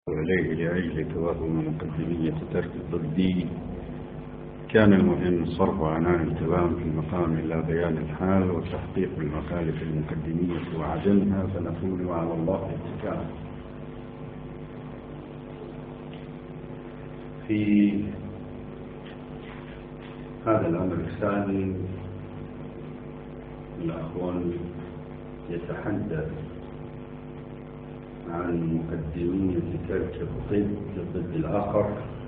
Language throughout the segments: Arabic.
إليه لأجل توهم مقدمية ترك الضدي. كان المهم صرف عنان التوام في المقام إلى بيان الحال وتحقيق المخالف المقدمية وعدمها، فنقول على الله اتكال. في هذا الأمر الثاني الأخوان يتحدث عن مقدمية ترك الضد الآخر،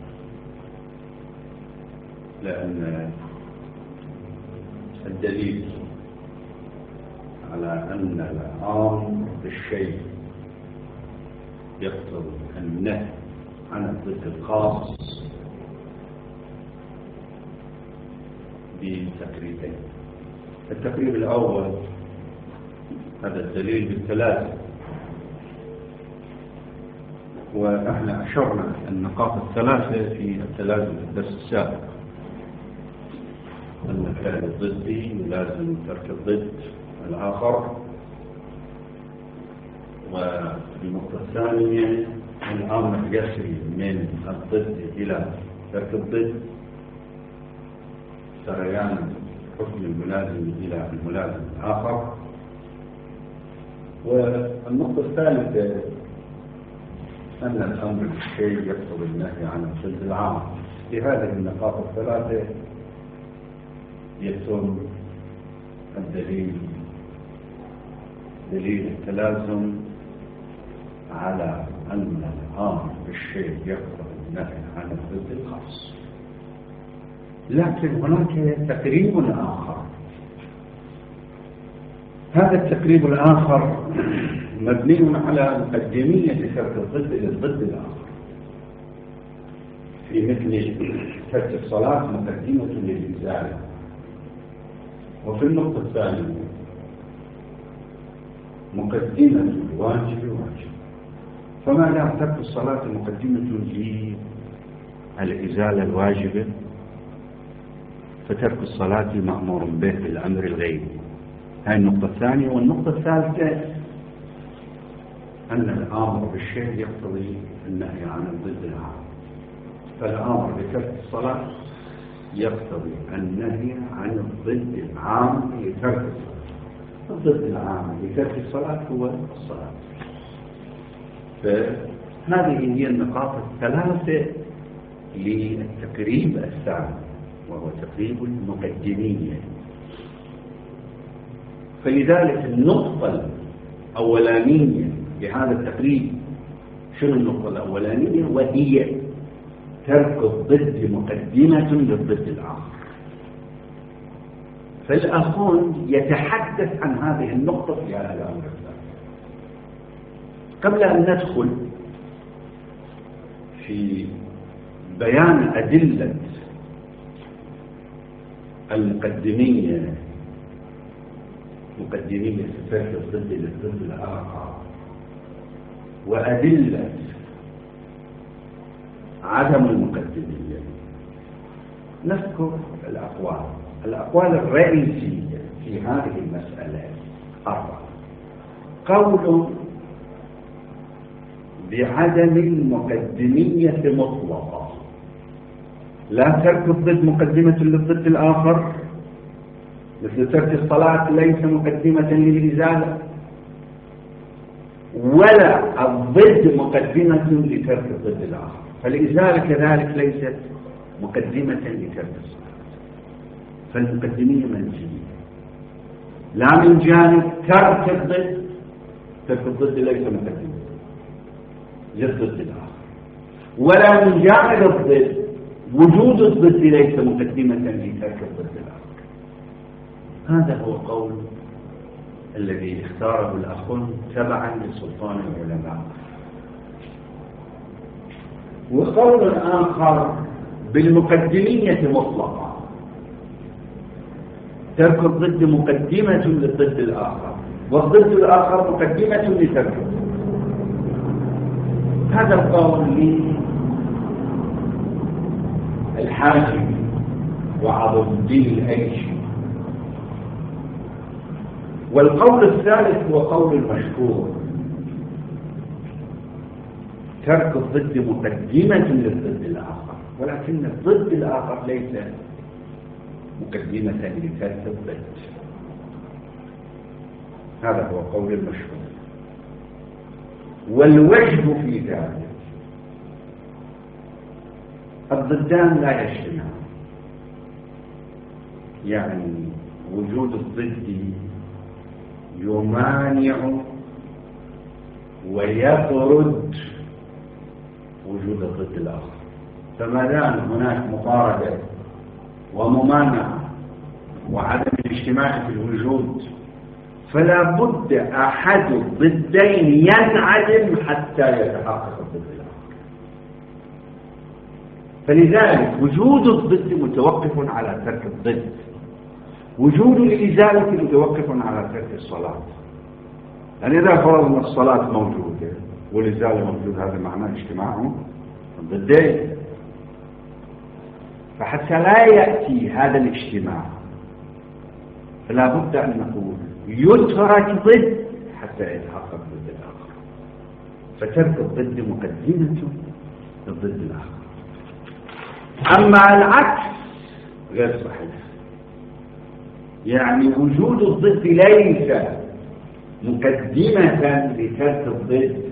لأن الدليل على أن الأمر بالشيء يقتضي النهي عن الضد الخاص بتقريبين. التقريب الأول هذا الدليل بالثلاثة، وإحنا أشرنا النقاط الثلاثة في التلازم في الدرس السابق، أن الفعل الضدي يلازم ترك الضد الآخر، والنقطة الثانية الأمر يسري من الضد إلى ترك الضد سريان حكم الملازم إلى الملازم الآخر. والنقطة الثالثة أن الأمر بالشيء يقتضي النهي عن الضد العام. في هذه النقاط الثلاثة يتم الدليل دليل التلازم على أن الأمر بالشيء يقتضي النهي عن الضد الخاص. لكن هناك تقريب آخر، هذا التقريب الآخر مبني على مقدمية ترك الضد إلى الضد الآخر، في مثل ترك الصلاة مقدمة للإزالة، وفي النقطة الثانية مقدمة الواجب واجب. فما دام ترك الصلاة مقدمة للإزالة الواجبة، فترك الصلاة مأمور به بالأمر الغيبي. هذه النقطة الثانية. والنقطة الثالثة أن الأمر بالشيء يقتضي النهي عن الضد العام، فالأمر بترك الصلاة يقتضي النهي عن الضد العام لترك الصلاة. الضد العام لترك الصلاة هو الصلاة. فهذه هي النقاط الثلاثة للتقريب الثاني، وهو تقريب المقدمية. فلذلك النقطة الأولانية لهذا التقريب، شنو النقطة الأولانية؟ وهي ترك الضد مقدمة للضد الآخر. فالأخون يتحدث عن هذه النقطة في هذا الأمر الثاني. قبل أن ندخل في بيان أدلة المقدمية مقدمية ترك الضد للضد الآخر، وأدلة عدم المقدمية، نذكر الأقوال الرئيسية في هذه المسألة أربعة. قول بعدم المقدمية مطلقة، لا ترك الضد مقدمة للضد الآخر، مثل ترك الصلاة ليس مقدمة للإزالة، ولا الضد مقدمة لترك الضد الآخر، فالإزالة كذلك ليست مقدمة لترك الصلاة. فالمقدمية منفية، لا من جانب ترك الضد ليس مقدمة للضد الآخر، ولا من جانب الضد وجود الضد ليس مقدمة لترك الضد الآخر. هذا هو قول الذي اختاره الأخون تبعا لسلطان العلماء. وقول آخر بالمقدمية مطلقة، ترك الضد مقدمة للضد الآخر، والضد الآخر مقدمة لترك الضد. هذا القول للحاكم وعظم الدين الأيشي. والقول الثالث هو قول المشهور، ترك الضد مقدمة للضد الآخر، ولكن الضد الآخر ليس مقدمة لترك الضد. هذا هو قول المشهور. والوجه في ذلك الضدان لا يجتمعان، يعني وجود الضد يمانع ويطرد وجود الضد الآخر. فما دام هناك مطاردة وممانعة وعدم الاجتماع في الوجود، فلا بد أحد الضدين ينعدم حتى يتحقق الضد الآخر. فلذلك وجود الضد متوقف على ترك الضد، وجود الإزالة متوقف على ترك الصلاة. يعني إذا فرضنا الصلاة موجودة والإزالة موجود، هذا معناه اجتماع الضدين. فحتى لا يأتي هذا الاجتماع فلا بد أن نقول يترك ضد حتى يتحقق ضد الآخر. فترك الضد مقدمة للضد الآخر. أما العكس غير صحيح، يعني وجود الضد ليس مقدمة لترك الضد.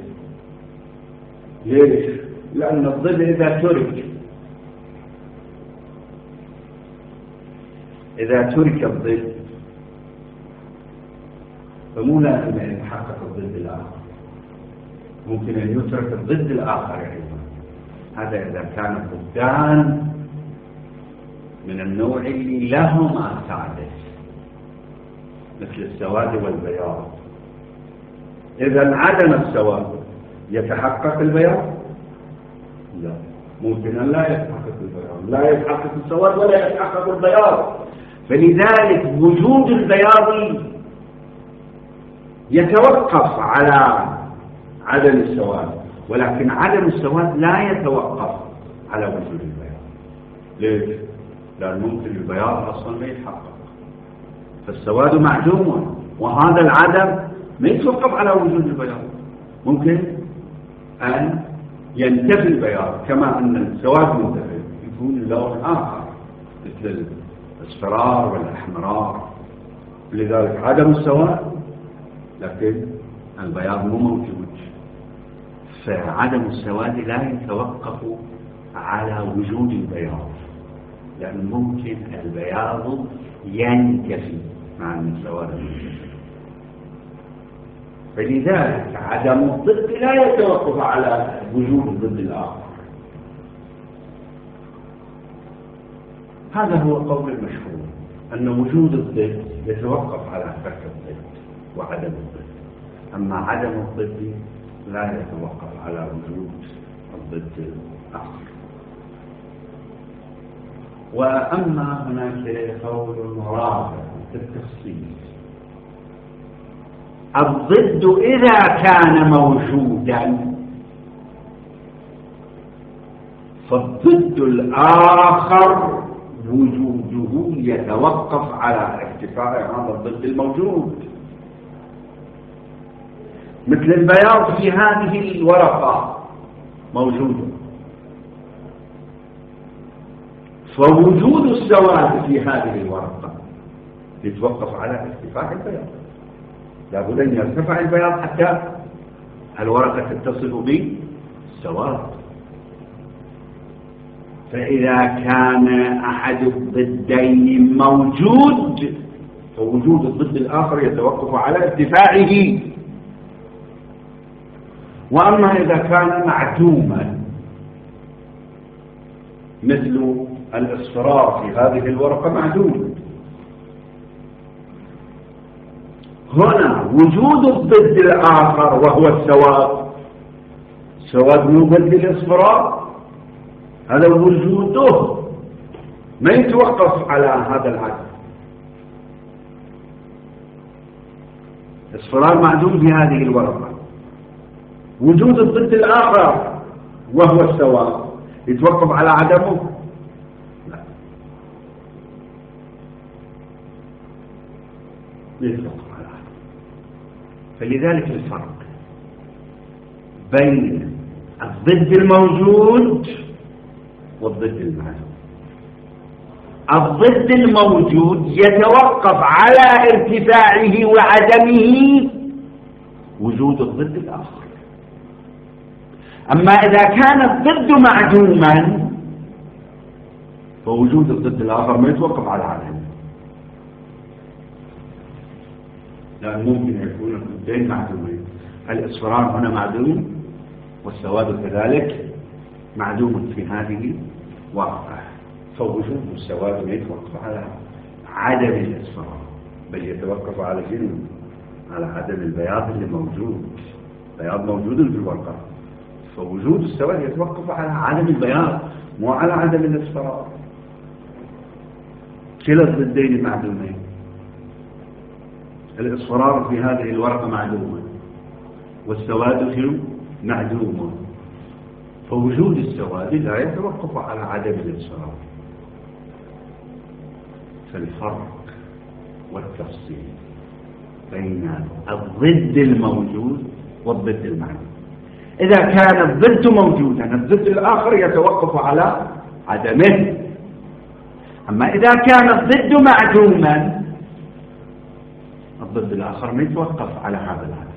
ليش؟ لأن الضد إذا ترك الضد فمو لازم أن يتحقق الضد الآخر، ممكن أن يترك الضد الآخر أيضا. هذا إذا كان الضدان من النوع اللي لهما سعادة، مثل السواد والبياض. إذا عدم السواد يتحقق البياض؟ لا، ممكن أن لا يتحقق البياض، لا يتحقق السواد ولا يتحقق البياض. فلذلك وجود البياض يتوقف على عدم السواد، ولكن عدم السواد لا يتوقف على وجود البياض. ليش؟ لأن ممكن البياض أصلا ما يتحقق، فالسواد معدوم، وهذا العدم ما يتوقف على وجود البياض. ممكن أن ينتفي البياض كما أن السواد منتفي، يكون اللون آخر مثل الاصفرار والأحمرار. لذلك عدم السواد لكن البياض مو موجود. فعدم السواد لا يتوقف على وجود البياض، لأن ممكن البياض ينتفي مع أن السواد منتفي. فلذلك عدم الضد لا يتوقف على وجود الضد الآخر. هذا هو قول المشهور، أن وجود الضد يتوقف على ترك الضد وعدم الضد، أما عدم الضد لا يتوقف على وجود الضد الآخر. وأما هناك قول رابع في التفصيل: الضد إذا كان موجودا فالضد الآخر وجوده يتوقف على ارتفاع هذا الضد الموجود. مثل البياض في هذه الورقة موجود، فوجود السواد في هذه الورقة يتوقف على ارتفاع البياض. لابد أن يرتفع البياض حتى الورقة تتصل بالسواد. فإذا كان أحد الضدين موجود فوجود الضد الآخر يتوقف على ارتفاعه. وأما إذا كان معدوما مثل الاصفرار في هذه الورقة معدوم، هنا وجود الضد الآخر وهو السواد مو ضد الاصفرار، هذا وجوده ما يتوقف على هذا العدد. الاصفرار معدوم في هذه الورقة، وجود الضد الآخر وهو السواد يتوقف على عدمه؟ لا، يتوقف على عدمه. فلذلك الفرق بين الضد الموجود والضد المعدوم. الضد الموجود يتوقف على ارتفاعه وعدمه وجود الضد الآخر. أما إذا كان الضد معدوما فوجود الضد الآخر ما يتوقف على عدمه، لأن ممكن يكون الضدين معدومين. الإصفرار هنا معدوم والسواد كذلك معدوم في هذه واقع، فوجود السواد ما يتوقف على عدم الإصفرار بل يتوقف على شنو؟ على عدم البياض اللي موجود. بياض موجود في الورقة، فوجود السواد يتوقف على عدم البياض مو على عدم الإصفرار. كلا الضدين معدومين. الإصفرار في هذه الورقة معدومة والسواد شنو؟ معدوم، فوجود السواد لا يتوقف على عدم الإصفرار. فالفرق والتفصيل بين الضد الموجود والضد المعدوم، إذا كان الضد موجودا الضد الآخر يتوقف على عدمه. أما إذا كان الضد معدوما الضد الآخر ما يتوقف على هذا العدم.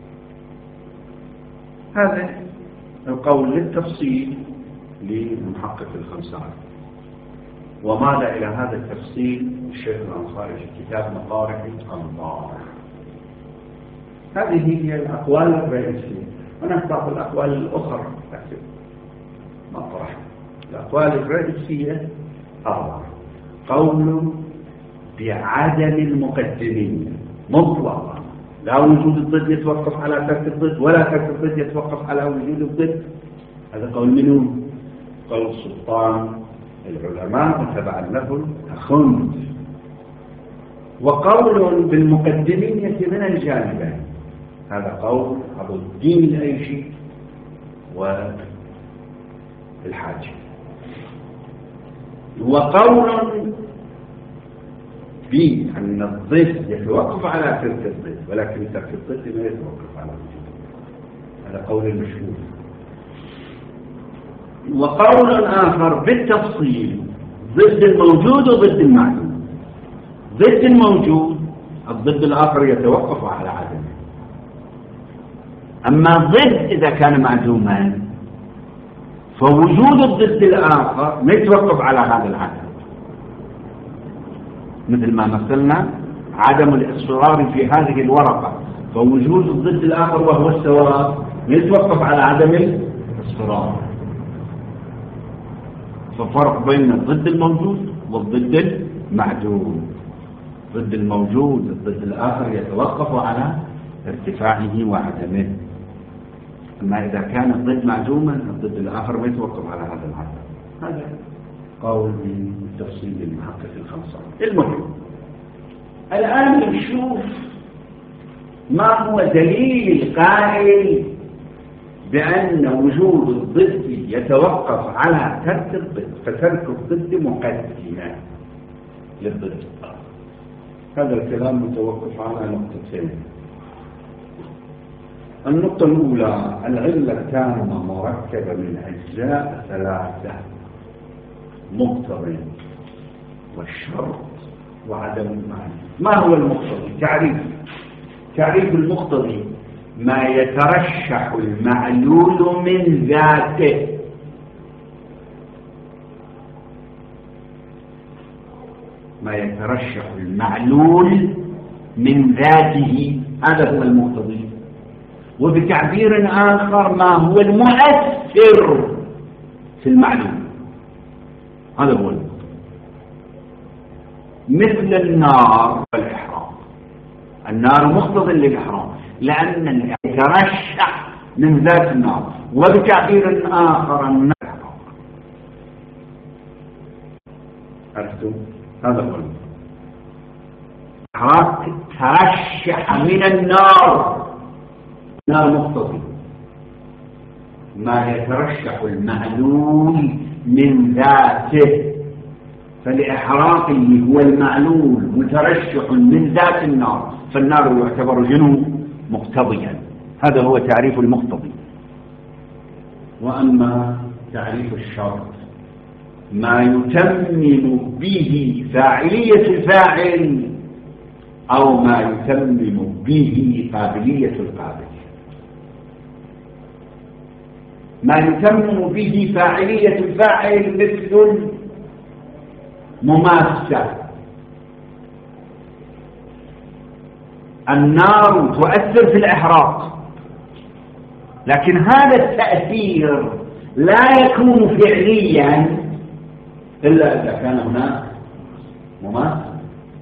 هذا القول للتفصيل لمحقق الخمسات. ومال إلى هذا التفصيل الشيخ الأنصاري في كتاب مطارح الأنظار. هذه هي الأقوال الرئيسية. هناك بعض الأقوال الأخرى لكن مطرح الأقوال الرئيسية أربعة. قول بعدم المقدمين مطلقا، لا وجود الضد يتوقف على ترك الضد ولا ترك الضد يتوقف على وجود الضد. هذا قول منه؟ قول سلطان العلماء وتبعا له أخند. وقول بالمقدمين من الجانبين، هذا قول أبو الدين الأيشي والحاجي. وقول بأن الضد يتوقف على ترك الضد ولكن ترك الضد ما يتوقف على وجود، هذا قول المشهور. وقول آخر بالتفصيل ضد الموجود وضد المعدوم. ضد الموجود الضد الآخر يتوقف على عدمه، أما الضد إذا كان معدوما فوجود الضد الآخر ما يتوقف على هذا العدم، مثل ما مثلنا عدم الإصفرار في هذه الورقة، فوجود الضد الآخر وهو السواد ما يتوقف على عدم الإصفرار. ففرق بين الضد الموجود والضد المعدوم. ضد الموجود الضد الآخر يتوقف على ارتفاعه وعدمه، أما إذا كان الضد معدوما الضد الآخر ما يتوقف على هذا العدم. هذا قول من تفصيل المحقق الخمسة. المهم الآن نشوف ما هو دليل قائل بأن وجود الضد يتوقف على ترك الضد، فترك الضد مقدمة للضد. هذا الكلام متوقف على نقطتين. النقطة الأولى العلة كانت مركبة من أجزاء ثلاثة: مقتضي والشرط وعدم المعنى. ما هو المقتضي؟ تعريف المقتضي ما يترشح المعلول من ذاته. ما يترشح المعلول من ذاته، هذا هو المقتضي. وبتعبير آخر ما هو المؤثر في المعلوم، هذا هو المقتضي. مثل النار والإحراق. النار مقتضي للإحراق لأن يترشح من ذات النار، وبتعبير آخر النار. عرفتم؟ هذا هو الإحراق ترشح من النار. النار مقتضي ما يترشح المعلول من ذاته، فالإحراق هو المعلول مترشح من ذات النار، فالنار يعتبر جنو مقتضيا. هذا هو تعريف المقتضي. وأما تعريف الشرط ما يتمم به فاعلية الفاعل أو ما يتمم به قابلية القابل. ما يتمم به فاعلية الفاعل مثل المماسة. النار تؤثر في الإحراق، لكن هذا التأثير لا يكون فعليا إلا إذا كان هناك مماسة.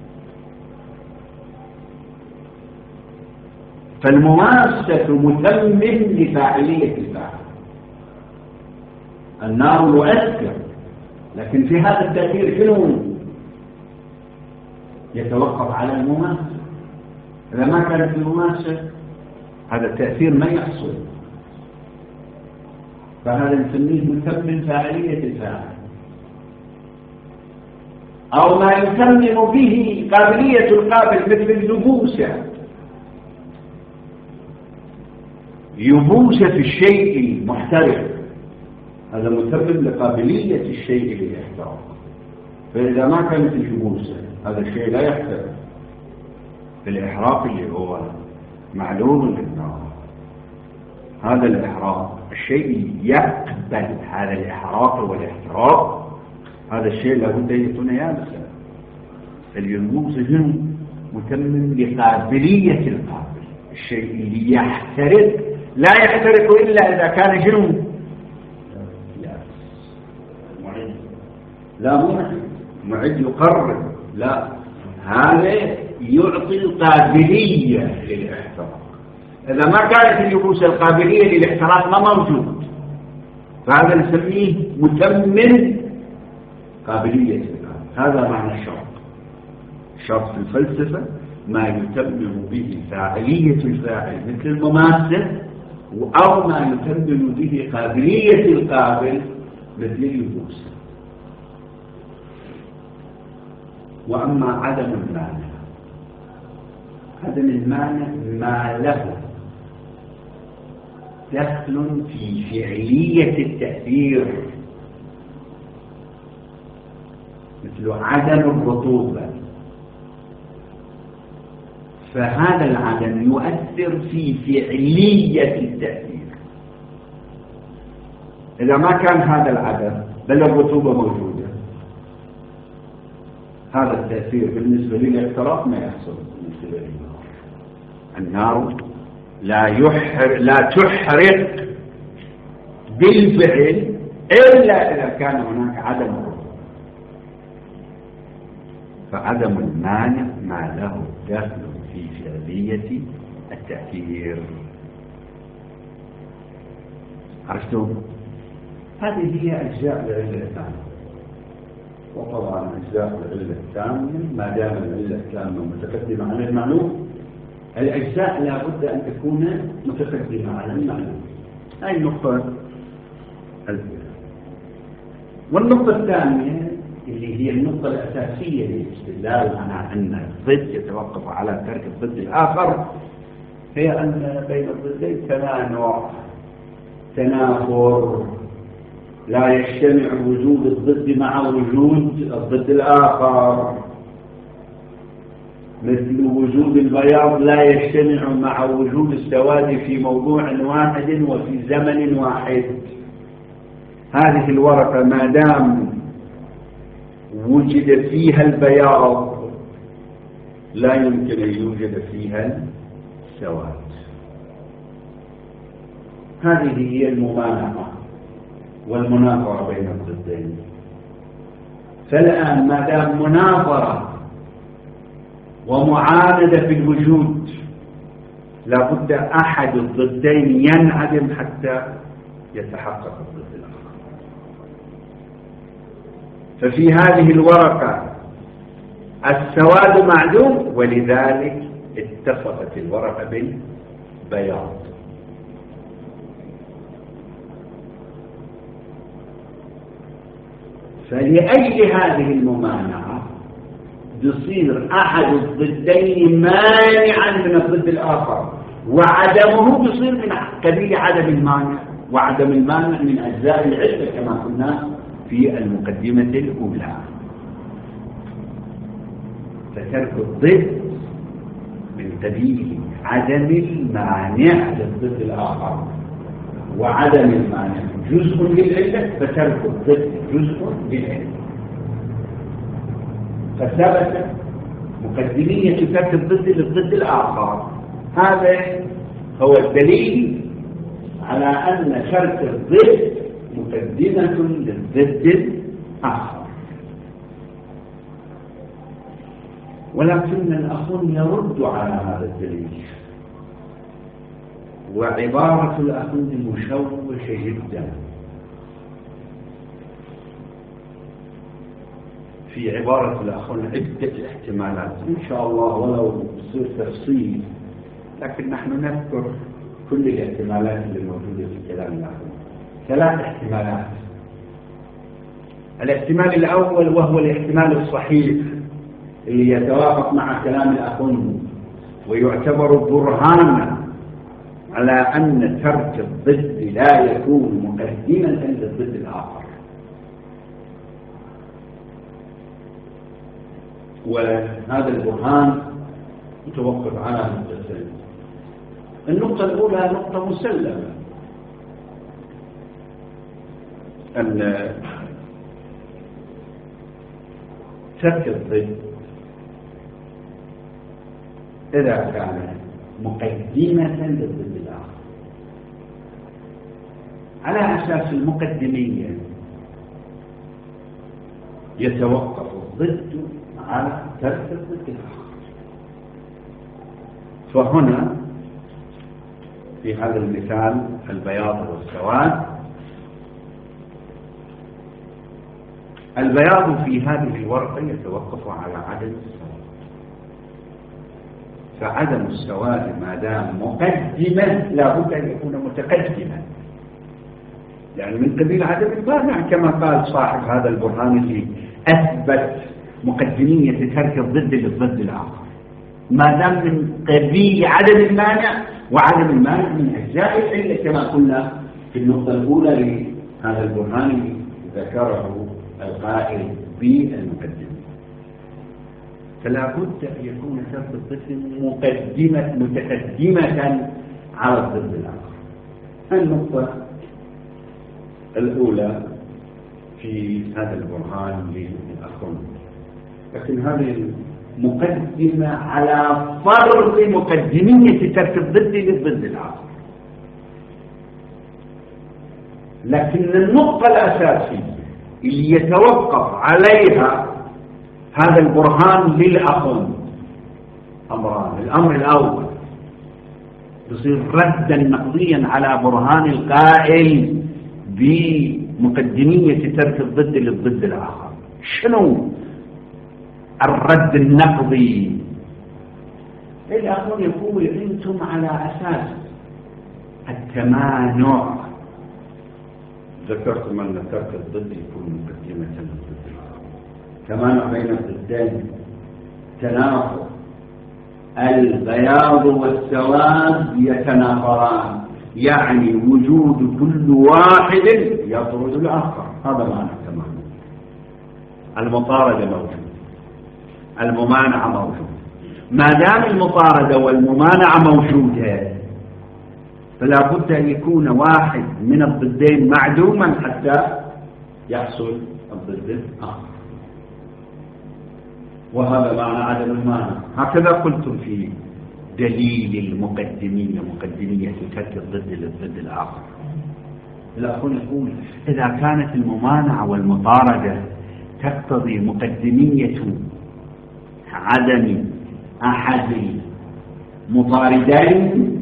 فالمماسة متمم لفاعلية الفاعل. النار يؤثر، لكن في هذا التأثير شنو؟ يتوقف على المماسة. إذا ما كانت المماسة هذا التأثير ما يحصل، فهذا نسميه متمم فاعلية الفاعل. أو ما يتمم به قابلية القابل مثل اليبوسة. يبوسة في الشيء المحترق، هذا متمم لقابلية الشيء للاحتراق. فإذا ما كانت اليبوسة هذا الشيء لا يحترق في الإحراق اللي هو معلوم للنار. هذا الإحراق الشيء يقبل هذا الإحراق والاحتراق، هذا الشيء لابد أن يكون يابسا. اليبوسة متمم لقابلية القابل. الشيء اللي يحترق لا يحترق إلا إذا كان شنو؟ لا معد يقرر، لا، هذا يعطي القابلية للاحتراق. إذا ما كانت اليبوسة القابلية للاحتراق ما موجود، فهذا نسميه متمم قابلية القابل. هذا معنى الشرط. الشرط في الفلسفة ما يتمم به فاعلية الفاعل مثل المماثل، أو ما يتمم به قابلية القابل مثل اليبوسة. وأما عدم المانع، عدم المانع ما له دخل في فعلية التأثير، مثل عدم الرطوبة، فهذا العدم يؤثر في فعلية التأثير. إذا ما كان هذا العدم بل الرطوبة موجودة، هذا التأثير بالنسبة للاحتراق ما يحصل بالنسبة للنار. النار لا تحرق بالفعل إلا إذا كان هناك عدم الرطوبة. فعدم المانع ما له دخل في فعلية التأثير. عرفتم؟ هذه هي أجزاء العلة الثانية. وطبعا أجزاء العلة الثانية ما دام العلة الثانية متقدمة على المعلوم، الأجزاء لا بد أن تكون متقدمة على المعلوم. هذه النقطة الأولى. والنقطة الثانية اللي هي النقطة الأساسية للاستدلال على أن الضد يتوقف على ترك الضد الآخر، هي أن بين الضدين تنافر، لا يجتمع وجود الضد مع وجود الضد الآخر. مثل وجود البياض لا يجتمع مع وجود السواد في موضوع واحد وفي زمن واحد. هذه الورقة ما دام وجد فيها البياض لا يمكن أن يوجد فيها السواد. هذه هي الممانعة والمناظرة بين الضدين. فالآن ما دام مناظرة ومعاندة في الوجود، لابد أحد الضدين ينعدم حتى يتحقق الضد الآخر. ففي هذه الورقة السواد معدوم، ولذلك اتصفت الورقة بالبياض. فلأجل هذه الممانعة يصير أحد الضدين مانعا من الضد الآخر، وعدمه يصير من قبيل عدم المانع. وعدم المانع من أجزاء العلة كما قلنا في المقدمة الأولى. فترك الضد من قبيل عدم المانع للضد الآخر، وعدم المانع جزء للعلة، فترك الضد جزء للعلة. فثبت مقدمية ترك الضد للضد الآخر. هذا هو الدليل على أن ترك الضد مقدمة للضد الآخر. ولكن الأخ يرد على هذا الدليل، وعبارة الأخ مشوشة جدا. في عبارة الأخ عدة احتمالات إن شاء الله ولو بصير تفصيل، لكن نحن نذكر كل الاحتمالات اللي موجودة في كلام الأخ. 3 احتمالات. الاحتمال الأول وهو الاحتمال الصحيح اللي يتوافق مع كلام الأخ ويعتبر برهانا على أن ترك الضد لا يكون مقدما للضد الآخر. وهذا البرهان يتوقف على نقطتين. النقطة الأولى نقطة مسلمة، أن ترك الضد إذا كان مقدمة للضد الآخر على أساس المقدمية يتوقف الضد على ترك الضد الآخر. فهنا في هذا المثال البياض والسواد، البياض في هذه الورقة يتوقف على عدم السواد، فعدم السواد ما دام مقدما لا بد أن يكون متقدما، يعني من قبيل عدم المانع كما قال صاحب هذا البرهان اللي أثبت مقدمية ترك الضد للضد الآخر، ما دام من قبيل عدم المانع، وعدم المانع من أجزاء العلة كما قلنا في النقطة الأولى لهذا البرهان اللي ذكره القائل بالمقدمة. فلا بد أن يكون ترك الضد متقدمة على الضد الآخر. النقطة الأولى في هذا البرهان للأخ، لكن هذه المقدمة على فرض مقدمية ترك الضد للضد الآخر. لكن النقطة الأساسية اللي يتوقف عليها هذا البرهان للأخ أمران. الأمر الأول يصير ردا نقضيا على برهان القائل بمقدمية ترك الضد للضد الآخر. شنو الرد النقضي؟ الأخ يقول أنتم على أساس التمانع ذكرتم أن ترك الضد يكون مقدمة للضد الآخر. تمانع بين الضدين تنافر، البياض والسواد يتنافران، يعني وجود كل واحد يطرد الآخر. هذا معنى التمانع. المطاردة موجود، الممانعة موجود. ما دام المطاردة والممانعة موجودة فلا بد أن يكون واحد من الضدين معدوما حتى يحصل الضد الآخر، وهذا معنى عدم المانع. هكذا قلتم في دليل المقدمية، مقدمية ترك الضد للضد الآخر. الأخوان يقول إذا كانت الممانعة والمطاردة تقتضي مقدمية عدم أحد مطاردين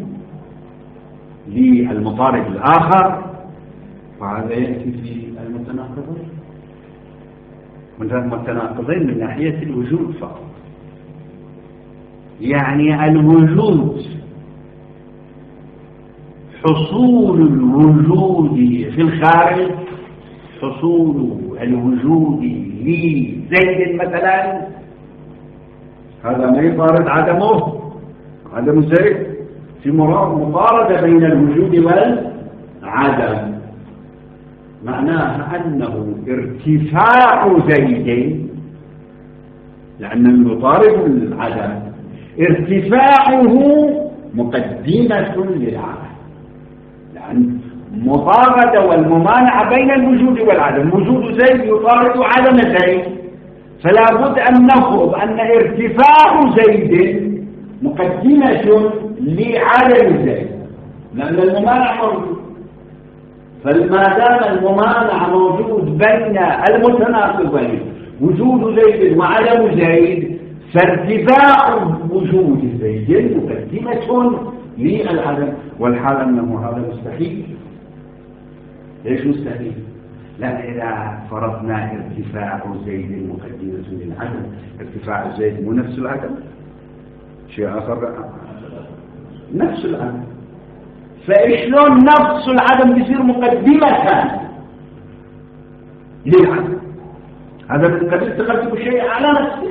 للمطارد الآخر، فهذا يأتي في المتناقضين من ناحية الوجود فقط. يعني الوجود، حصول الوجود في الخارج، حصول الوجود لزيد مثلا، هذا ما يطارد عدم زيد. في مطاردة بين الوجود والعدم. عدم معناها أنه ارتفاع زيد، لأن المطارد العدم ارتفاعه مقدمة للعدم، لأن مطاردة والممانعة بين الوجود والعدم، وجود زيد يطارد عدم زيد، فلا بد أن نفرض أن ارتفاع زيد مقدمة لعدم زيد، لأن الممانعة موجود. فما دام الممانعة موجود بين المتناقضين وجود زيد وعدم زيد، فارتفاع وجود زيد مقدمة للعدم، والحال أنه هذا مستحيل. ليش مستحيل؟ لأن إذا فرضنا ارتفاع زيد مقدمة للعدم، ارتفاع زيد مو نفس العدم، شيء آخر نفس العدم، فإشلون نفس العدم بيصير مقدمة للعدم؟ هذا من قبل تقدم الشيء على نفسه،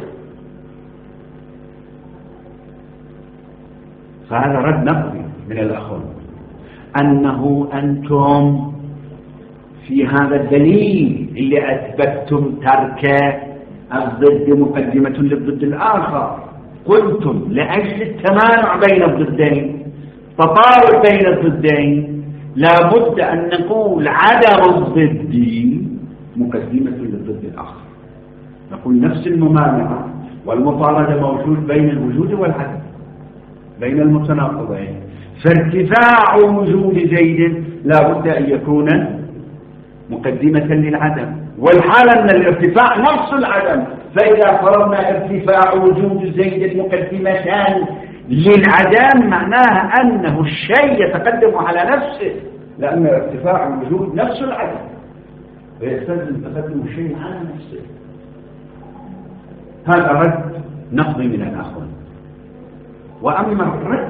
فهذا رد نقضي من الأخوة أنه أنتم في هذا الدليل اللي أثبتتم ترك الضد مقدمة للضد الآخر، قلتم لأجل التمانع بين الضدين، تطارد بين الضدين، لا بد أن نقول عدم الضد مقدمة للضد الآخر. نقول نفس الممانعة والمطاردة موجود بين الوجود والعدم، بين المتناقضين، فارتفاع وجود زيد لا بد أن يكون مقدمة للعدم، والحال أن الارتفاع نفس العدم، فإذا فرضنا ارتفاع وجود زيد مقدمتان للعدم معناها أنه الشيء يتقدم على نفسه، لأن ارتفاع الوجود نفس العدم، ويستلزم تقدم الشيء على نفسه. هذا رد نقضي من الآخرين. وأما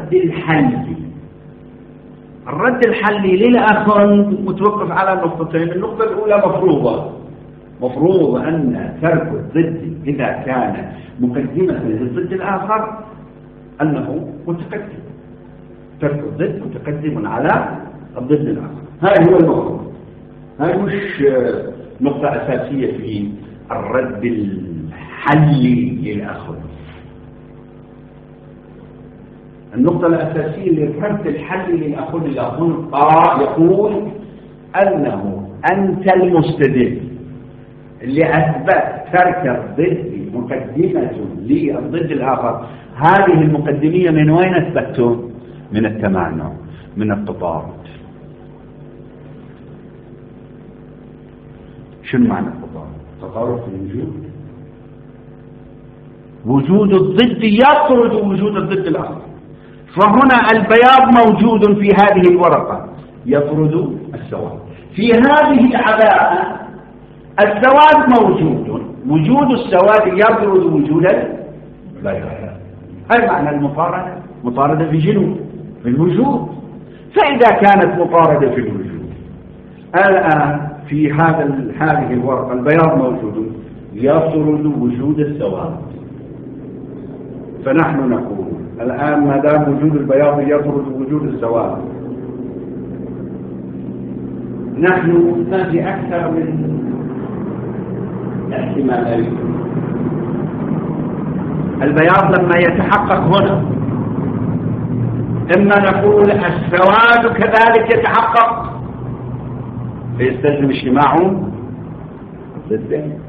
الرد الحلي للآخرين متوقف على نقطتين. النقطة الأولى مفروض أن ترك الضد إذا كان مقدمة للضد الآخر أنه متقدم، ترك الضد متقدم على الضد الآخر، هذا هو المفروض. هذا مش نقطة أساسية في الرد الحلي للآخرين. النقطة الأساسية للرد الحلي للآخرين يقول أنه أنت المستدل اللي أثبت ترك الضد مقدمة للضد الآخر، هذه المقدمية من وين أثبتتم؟ من التمانع، من التطارد. شنو معنى التطارد؟ التطارد في الوجود، وجود الضد يطرد وجود الضد الآخر، فهنا البياض موجود في هذه الورقة يطرد السواد، في هذه العباءة السواد موجود، وجود السواد يطرد وجود البياض. هذا معنى المطاردة، مطاردة في جنوب في الوجود. فإذا كانت مطاردة في الوجود الآن في هذه الورقة البياض موجود يطرد وجود السواد، فنحن نقول الآن ما دام وجود البياض يطرد وجود السواد، نحن ما في أكثر من احتمالين. البياض لما يتحقق هنا إما نقول السواد كذلك يتحقق فيستلزم اجتماعهم ضدين،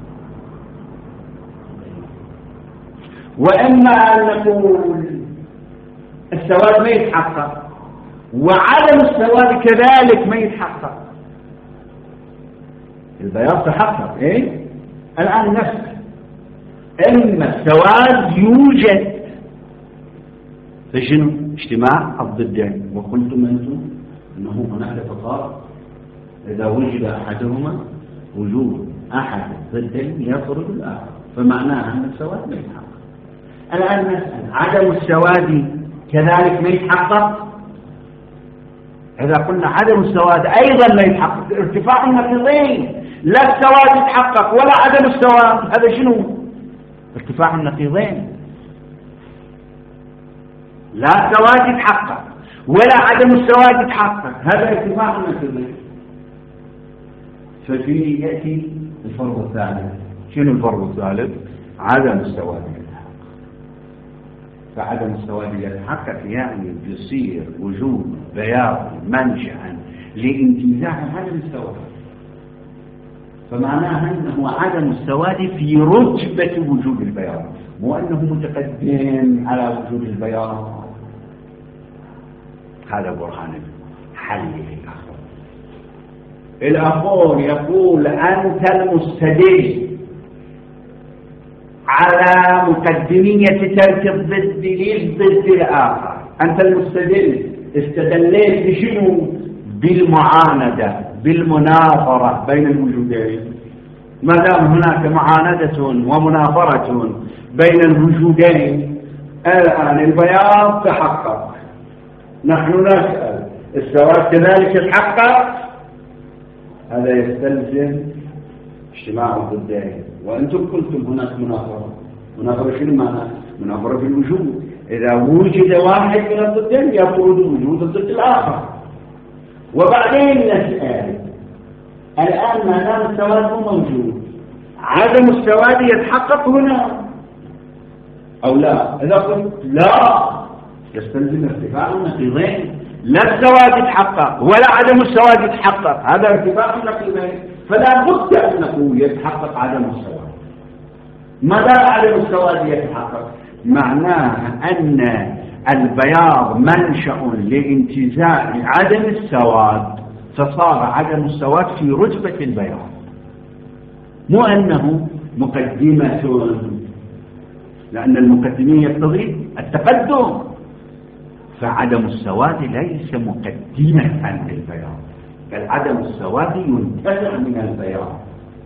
وإما أن نقول السواد ما يتحقق وعدم السواد كذلك ما يتحقق. البياض تحقق الآن نفسه، إما السواد يوجد فشنو اجتماع الضدين، وقلتم أنتم أنه هناك تطابق إذا وجد أحدهما وجود أحد الضدين يطرد الآخر، فمعناها أن السواد ما يتحقق. الآن نسأل عدم السواد كذلك ما يتحقق؟ إذا قلنا عدم السواد أيضا ما يتحقق، ارتفاع النقيضين، لا السواد يتحقق ولا عدم السواد، هذا شنو؟ ارتفاع النقيضين. لا السواد يتحقق ولا عدم السواد يتحقق، هذا ارتفاع النقيضين. ففي يأتي الفرض الثالث. شنو الفرض الثالث؟ عدم السواد يتحقق. فعدم السواد يتحقق يعني يصير وجود بياض منشأ لانتزاع عدم السواد، فمعناها أنه عدم السواد في رتبة وجود البياض، مو أنه متقدم على وجود البياض. هذا برهان حل الأخون يقول أنت المستدل على مقدمية ترك الضد للضد الآخر. أنت المستدل استدليت بشنو؟ بالمعاندة، بالمناظرة بين الوجودين. ما دام هناك معاندة ومناظرة بين الوجودين، الآن البياض تحقق. نحن نسأل السواد كذلك يتحقق؟ هذا يستلزم اجتماع الضدين. وأنتم قلتم هناك مناظرة شنو معنى؟ مناظرة في الوجود. إذا وجد واحد من الضدين يفرض وجود الضد الآخر. وبعدين نسأل الآن ما دام السواد مو موجود، عدم السواد يتحقق هنا أو لا؟ إذا قلت لا، يستلزم ارتفاع النقيضين. لا السواد يتحقق ولا عدم السواد يتحقق، هذا ارتفاع النقيضين. فلا بد أن نقول يتحقق عدم السواد. ما دام عدم السواد يتحقق معناه أن البياض منشأ لانتزاع عدم السواد، فصار عدم السواد في رتبة البياض، مو أنه مقدمة، لأن المقدمية يقتضي التقدم. فعدم السواد ليس مقدمة للبياض، بل عدم السواد ينتزع من البياض.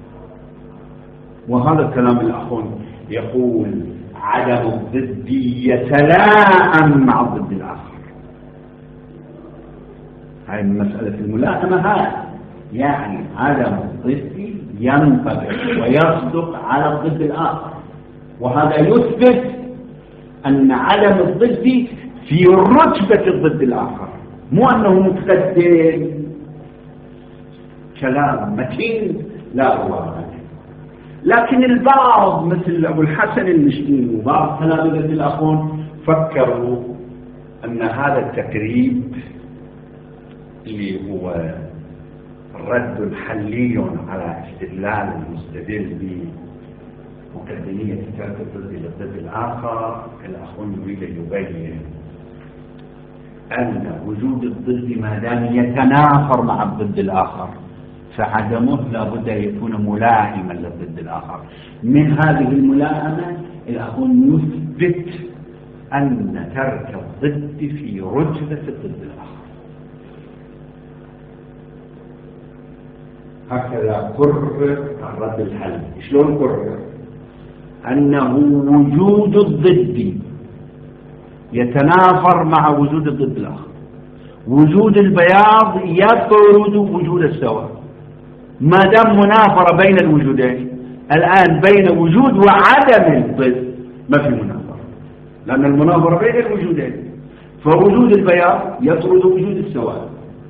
وهذا الكلام الأخون يقول عدم الضد يتلائم مع الضد الآخر. هاي مسألة الملائمة. هذا يعني عدم الضد ينطبق ويصدق على الضد الآخر، وهذا يثبت أن عدم الضد في رتبة الضد الآخر، مو أنه متقدم. كلام متين لا أبالغ. لكن البعض مثل أبو الحسن المشكين وبعض تلامذة الأخون فكروا أن هذا التقريب اللي هو رد حلي على استدلال المستدل بمقدمية ترك الضد للضد الآخر، الأخون يريد يبين أن وجود الضد ما دام يتنافر مع الضد الآخر فعدمه لابد أن يكون ملائما للضد الآخر. من هذه الملائمة الأخون يثبت أن ترك الضد في رتبة الضد الآخر. هكذا قرر الرد الحل. شلون قرر؟ أنه وجود الضد يتنافر مع وجود الضد الآخر. وجود البياض يطرد وجود السواد. ما دام منافرة بين الوجودين، الآن بين وجود وعدم الضد ما في منافرة، لأن المنافرة بين الوجودين. فوجود البياض يطرد وجود السواد،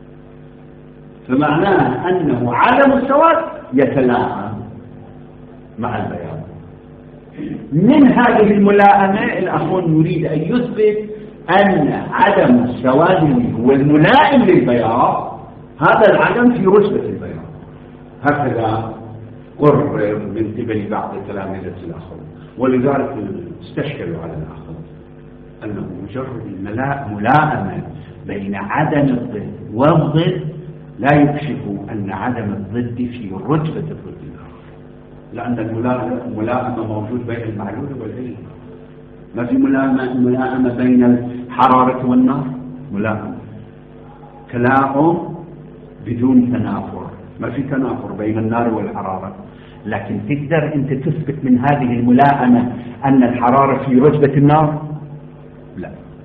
فمعناه أنه عدم السواد يتلاعب مع البياض. من هذه الملائمة الأخون يريد أن يثبت أن عدم السواد هو الملائم للبياض، هذا العدم في رتبة البياض. هكذا قرر من قبل بعض تلامذة الأخون، ولذلك استشكلوا على الأخون أنه مجرد الملائمة بين عدم الضد والضد لا يكشف أن عدم الضد في رتبة الضد الآخر، لأن الملائمة موجود بين المعلول والعلم. ما في ملائمة بين الحرارة والنار، ملائمة تلاؤم بدون تنافر، ما في تنافر بين النار والحرارة. لكن تقدر أنت تثبت من هذه الملائمة أن الحرارة في رتبة النار؟ لا.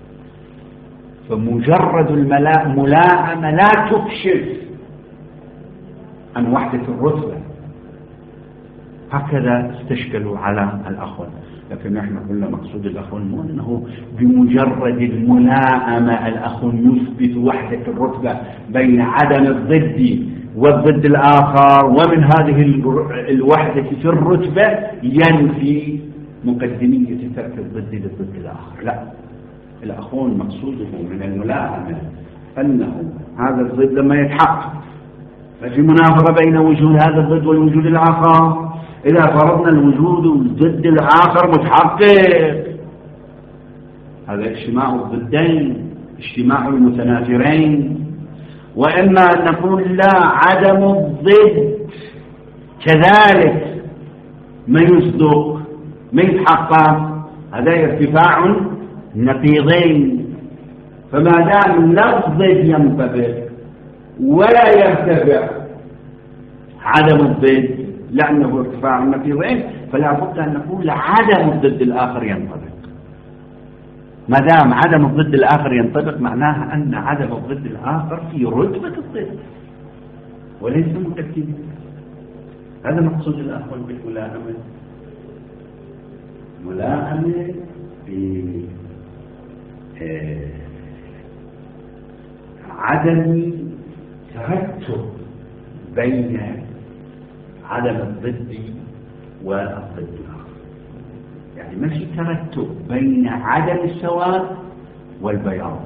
فمجرد الملائمة لا تكشف عن وحدة الرتبة، هكذا استشكلوا على الأخوة. لكن نحن قلنا مقصود الأخوة مو أنه بمجرد الملائمة الأخوة يثبت وحدة الرتبة بين عدم الضد والضد الآخر، ومن هذه الوحدة في الرتبة ينفي مقدمية ترك الضد للضد الآخر. لا، الأخوان مقصوده من الملائمة أنه هذا الضد لما يتحقق ففي منافرة بين وجود هذا الضد والوجود الآخر. إذا فرضنا الوجود والضد الآخر متحقق، هذا اجتماع الضدين، اجتماع المتنافرين. وإما أن نقول لا، عدم الضد كذلك ما يصدق ما يتحقق، هذا ارتفاع نقيضين. فما دام لا الضد ينطبق ولا يرتفع عدم الضد لأنه ارتفاع النقيضين، فلا بد أن نقول عدم الضد الآخر ينطبق. ما دام عدم الضد الآخر ينطبق معناها أن عدم الضد الآخر في رتبة الضد وليس مقدمة. هذا مقصود الأخوة بالملائمة. ملائمة بعدم ترتب بين عدم الضد والضد الآخر، يعني ما في ترتب بين عدم السواد والبياض،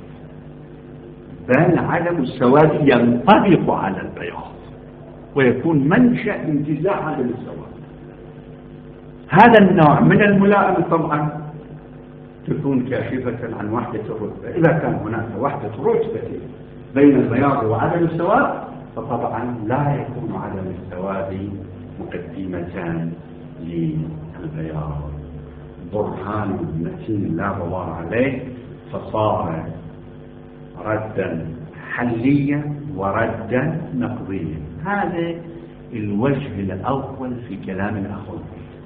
بل عدم السواد ينطبق على البياض ويكون منشأ انتزاع عدم السواد. هذا النوع من الملائمة طبعا تكون كاشفة عن وحدة الرتبة. إذا كان هناك وحدة رتبة بين البياض وعدم السواد فطبعا لا يكون عدم السواد مقدمة للبياض. برهان متين لا غبار عليه، فصار ردا حليا وردا نقضيا. هذا الوجه الأول في كلام الأخوة.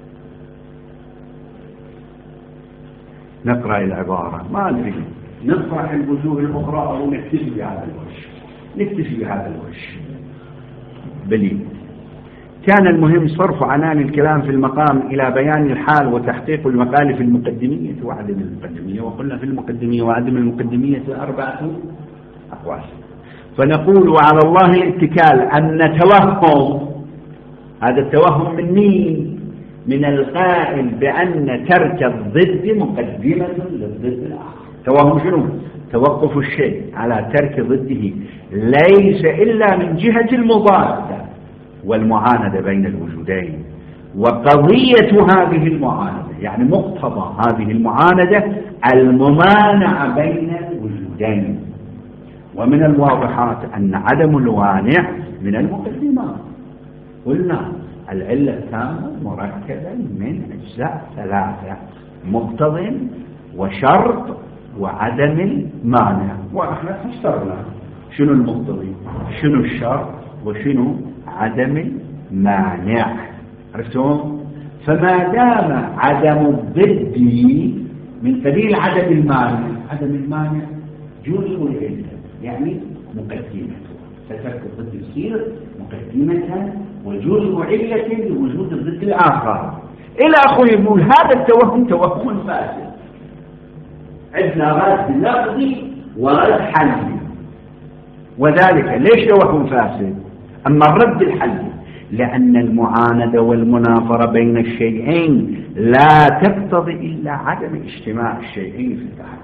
نقرأ العبارة، ما أدري نطرح الوجوه الأخرى أو نكتفي بهذا الوجه. نكتفي بهذا الوجه. بلي كان المهم صرف عنان الكلام في المقام إلى بيان الحال وتحقيق المقال في المقدمية وعدم المقدمية. وقلنا في المقدمية وعدم المقدمية 4 أقوال. فنقول وعلى الله الاتكال أن نتوهم، هذا التوهم من مين؟ من القائل بأن ترك الضد مقدمة للضد الآخر. توهم شنو؟ توقف الشيء على ترك ضده ليس إلا من جهة المضادة والمعاندة بين الوجودين. وقضية هذه المعاندة يعني مقتضى هذه المعاندة الممانعة بين الوجودين. ومن الواضحات أن عدم الوانع من المقدمات. قلنا العلة التامة مركبة من أجزاء 3: مقتضى وشرط وعدم المانع. وإحنا فسرنا شنو المقتضي، شنو الشرط، وشنو عدم المانع. عرفتم؟ فما دام عدم الضد من قبيل عدم المانع، عدم المانع جزء العلة يعني مقدمته، فترك الضد يصير مقدمة وجزء علة لوجود الضد الآخر. إلى آخره. يقول هذا التوهم توهم فاسد. عندنا رد لفظي ورد حلي. وذلك ليش توهم فاسد؟ أما الرد الحلي لأن المعاندة والمنافرة بين الشيئين لا تقتضي إلا عدم اجتماع الشيئين في التحقيق.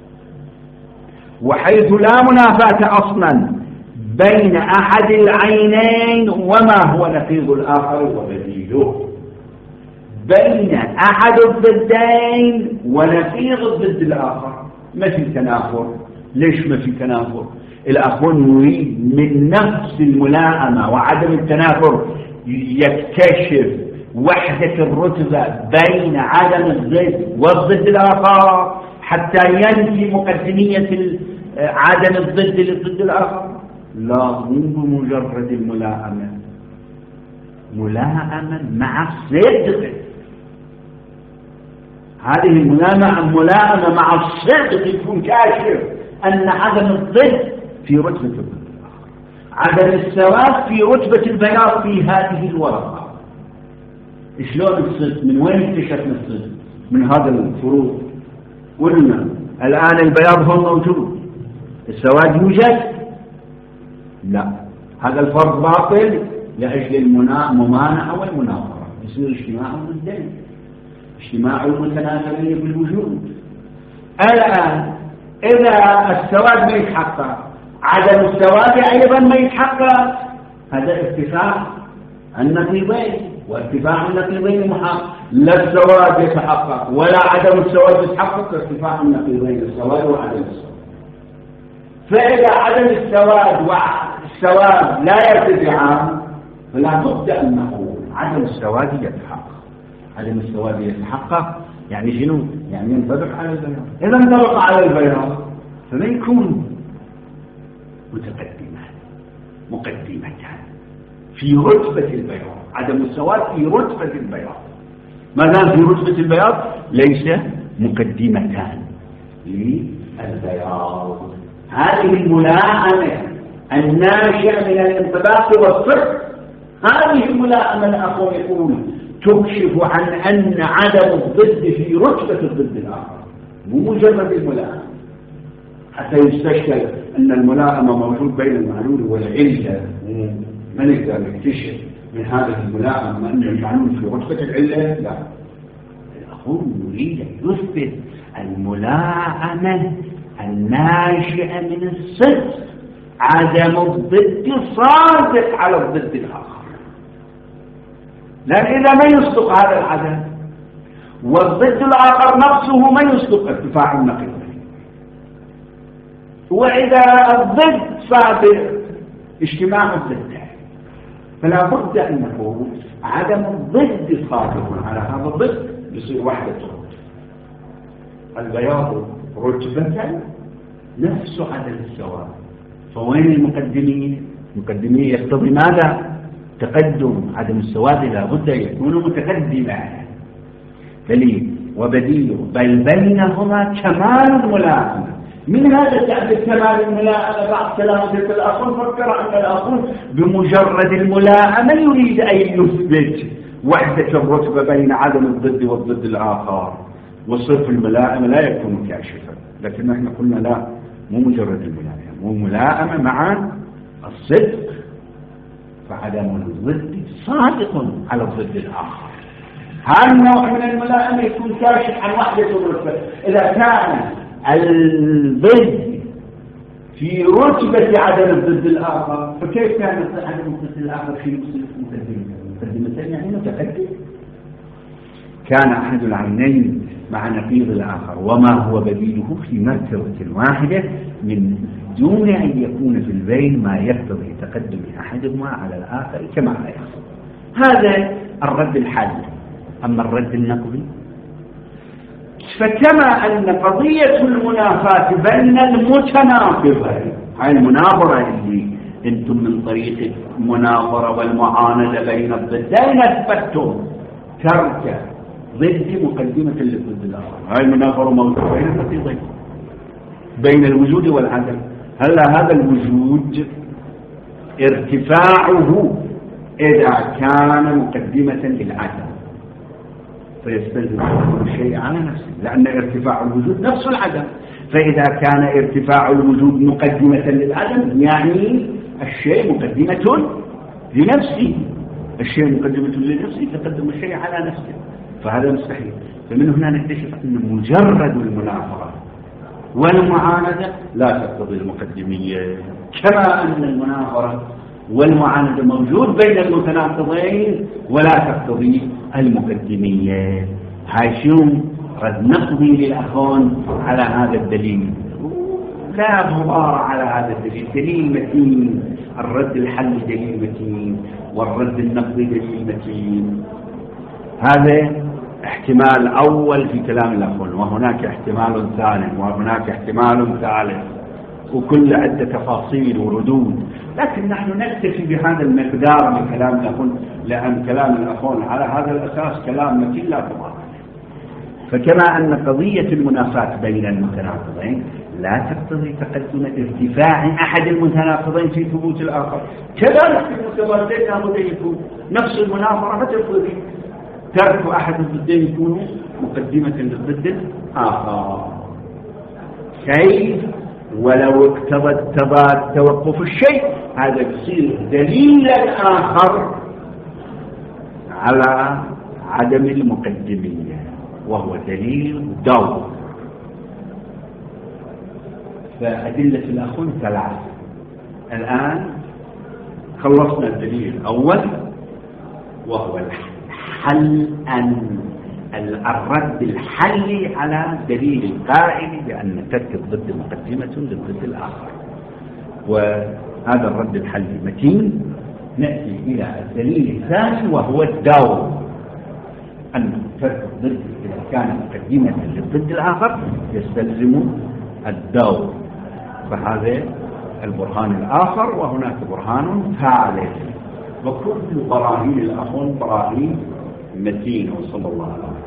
وحيث لا منافاة أصلا بين أحد العينين وما هو نقيض الآخر وبديله، بين أحد الضدين ونقيض الضد الآخر ما في تنافر. ليش ما في تنافر؟ الأخوان يريد من نفس الملائمة وعدم التنافر يكتشف وحدة الرتبة بين عدم الضد والضد الآخر حتى ينفي مقدمية عدم الضد للضد الآخر. لا مو بمجرد الملائمة، ملائمة مع الصدق. هذه الملائمة مع الصدق يكون كاشف أن عدم الضد في رتبة الضد الآخر، عدم السواد في رتبة البياض في هذه الورقة. شلون الصدق؟ من وين اكتشفنا الصدق؟ من هذا الفروض. قلنا الآن البياض هو موجود، السواد يوجد؟ لا، هذا الفرض باطل لأجل الممانعة والمناظرة. يصير اجتماع ضدين، اجتماع المتناثرين بالوجود. الآن إذا السواد ما يتحقق، عدم السواد أيضا ما يتحقق. هذا ارتفاع النقيضين، وارتفاع النقيضين محقق. لا السواد يتحقق ولا عدم السواد يتحقق، ارتفاع النقيضين السواد وعدم السواد. فإذا عدم السواد والسواد لا يرتفعان، فلا بد أن نقول عدم السواد يتحقق. عدم السواد يتحقق يعني شنو؟ يعني ينطبق على البياض. إذا انطبق على البياض فما يكون مقدمتان في رتبة البياض. عدم السواد في رتبة البياض، ما دام في رتبة البياض ليس مقدمتان للبياض. هذه الملائمة الناشئة من الانطباق والصدق، هذه الملائمة الأخوة يقول تكشف عن أن عدم الضد في رتبة الضد الآخر، مو مجرد الملائمة. حتى يستشكل أن الملائمة موجود بين المعلول والعلة، ما نقدر نكتشف من هذه الملائمة أن المعلول في رتبة العلة. لا، الأخوة يريد أن يثبت الملائمة الناشئة من الصدق، عدم الضد صادق على الضد الآخر. لأن إذا ما يصدق هذا العدم والضد الآخر نفسه ما يصدق، ارتفاع النقيض. وإذا الضد صادق اجتماع الضدين، فلا بد أن نقول عدم الضد صادق على هذا الضد، يصير وحدة رتبة. البياض رتبة نفس عدم السواد. فوين المقدمين؟ المقدمين يقتضي ماذا؟ تقدم. عدم السواد لا بد يكون متقدما. دليل وبديل بل بينهما كمال الملائمة. من هذا تعرف كمال الملائمة؟ بعض تلامذة الأخوة فكر أن الأخوة بمجرد الملائمة يريد أن يثبت وحدة الرتبة بين عدم الضد والضد الآخر، وصرف الملائمة لا يكون كاشفا. لكن نحن قلنا لا، مو مجرد الملائمة، مو ملائمة مع الصدق، فعدم الضد صادق على الضد الآخر. هذا النوع من الملائمة يكون كاشف عن وحدة الرتبة. إذا كان الضد في رتبة عدم الضد الآخر، فكيف كان عدم الضد الآخر في مقدمة يعني متقدم؟ كان أحد العينين مع نقيض الآخر وما هو بديله في مرتبة واحدة من دون أن يكون في البين ما يقتضي تقدم أحدهما على الآخر كما لا يحصل. هذا الرد الحاد. أما الرد النقضي فكما أن قضية المنافاة بين المتناقضين، هاي المناظرة اللي أنتم من طريق المناظرة والمعاندة بين الضدين أثبتم ترك ضد مقدمة للضد الآخر. هاي المناظرة موجودة بين النقيضين، بين الوجود والعدم. هلا هذا الوجود ارتفاعه إذا كان مقدمة للعدم فيستلزم كل شيء على نفسه، لأن ارتفاع الوجود نفس العدم. فإذا كان ارتفاع الوجود مقدمة للعدم يعني الشيء مقدمة لنفسه، الشيء مقدمة لنفسه تقدم الشيء على نفسه، فهذا مستحيل. فمن هنا نكتشف أن مجرد المناظرة والمعاندة لا تقتضي المقدمية، كما أن المناظرة والمعاندة موجود بين المتناقضين ولا تقتضي المقدمية. هاي شو رد نقضي للأخوان على هذا الدليل؟ لا غبار على هذا الدليل، دليل متين. الرد الحل دليل متين والرد النقضي دليل متين. هذا احتمال أول في كلام الأخوان، وهناك احتمال ثاني وهناك احتمال ثالث، وكل عدة تفاصيل وردود. لكن نحن نكتفي بهذا المقدار من كلام الأخوان، لأن كلام الأخوان على هذا الأساس كلام متين لا تضاد. فكما أن قضية المنافاة بين المتناقضين لا تقتضي تقدم ارتفاع أحد المتناقضين في ثبوت الآخر، كذلك في المتضادين لابد يكون نفس المناظرة ما تقتضي ترك أحد الضدين يكون مقدمة للضد الآخر. كيف؟ ولو اقتضى التضاد توقف الشيء، هذا يصير دليلا آخر على عدم المقدمية، وهو دليل دور. فأدلة الأخون ثلاث. الآن خلصنا الدليل الأول وهو الرد الحلي على دليل القائل بأن ترك الضد مقدمة للضد الآخر، وهذا الرد الحلي متين. نأتي إلى الدليل الثاني وهو الدور، أن ترك الضد إذا كان مقدمة للضد الآخر يستلزم الدور، فهذا البرهان الآخر، وهناك برهان ثالث. وكل براهين الأخون براهين متين. وصلى الله عليه وسلم.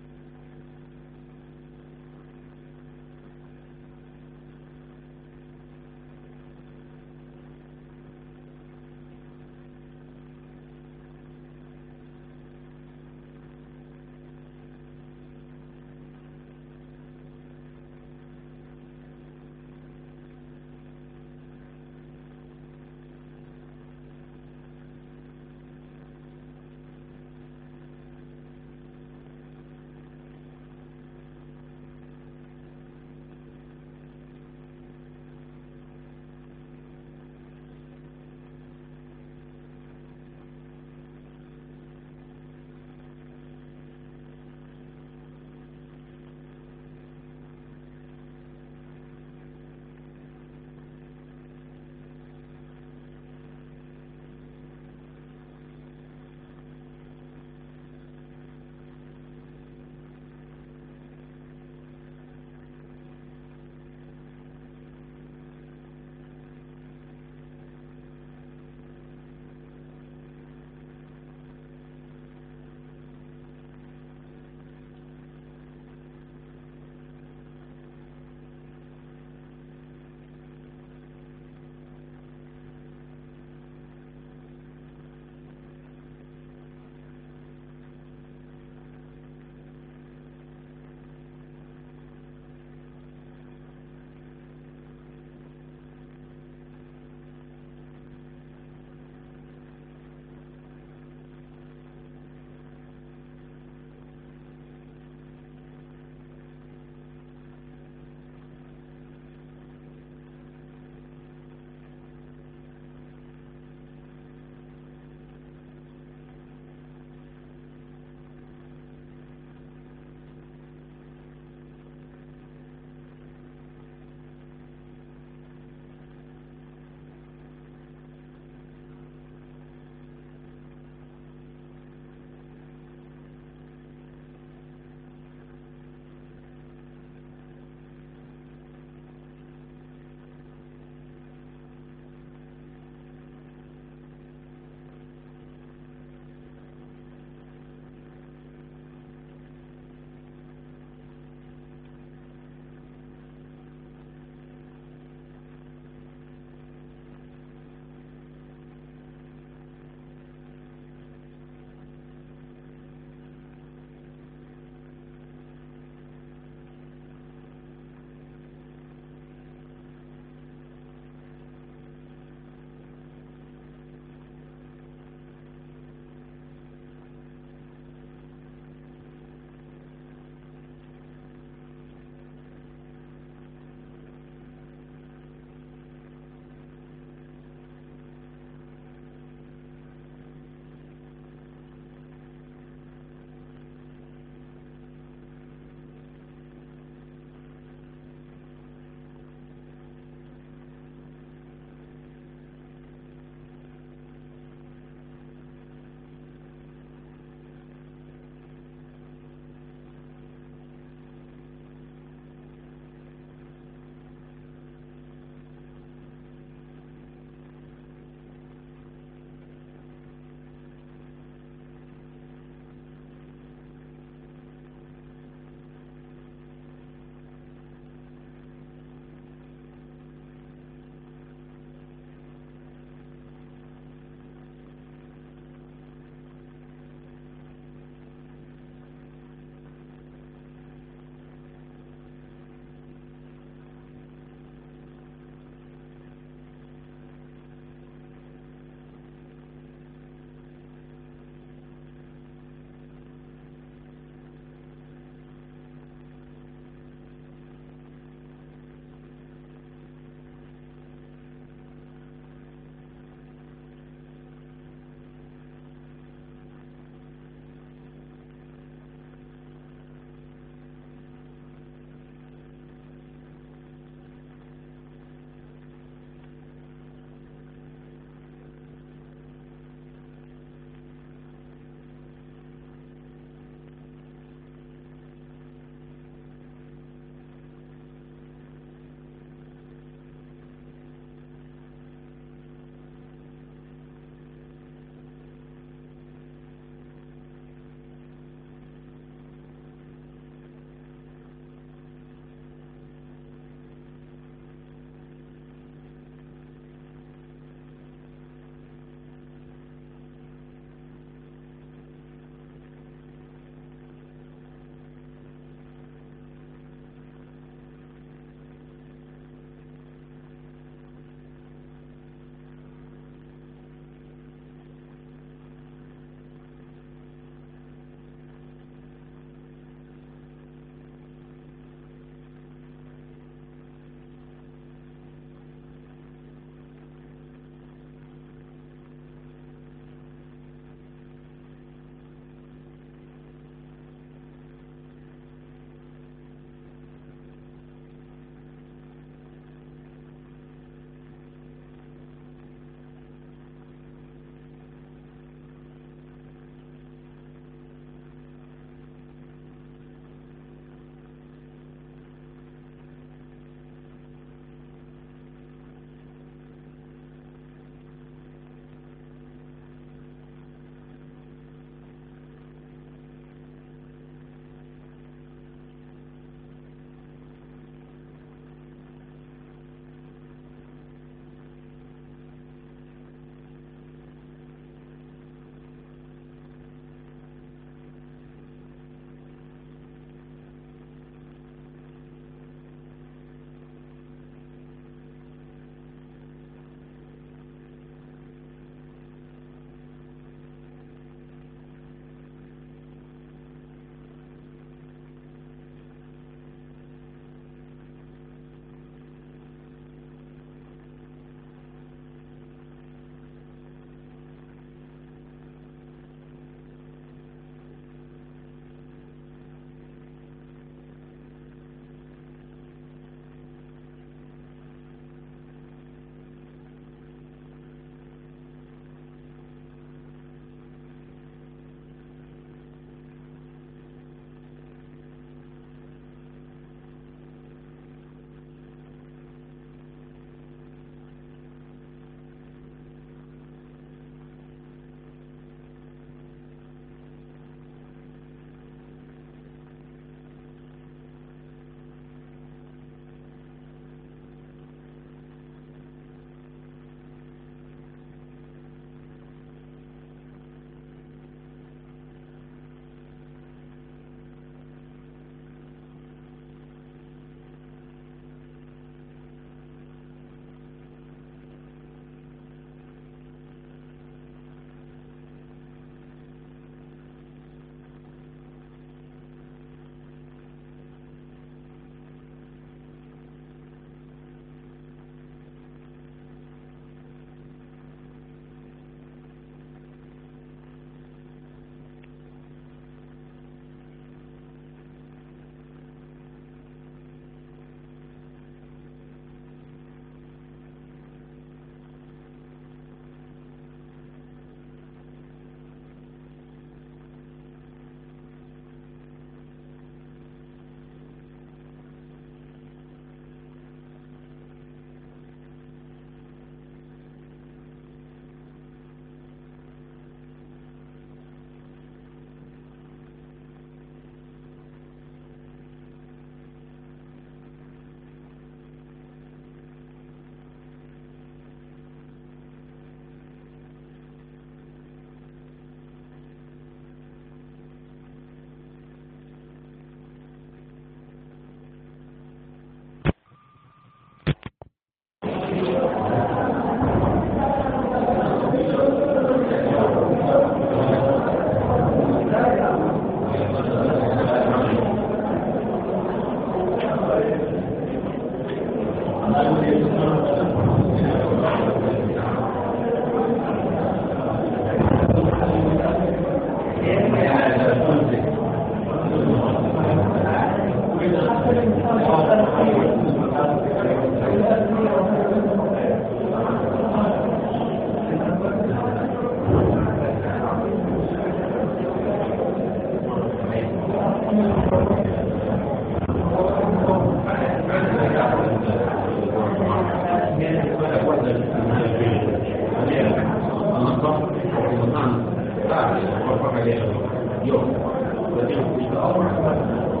عليها اليوم.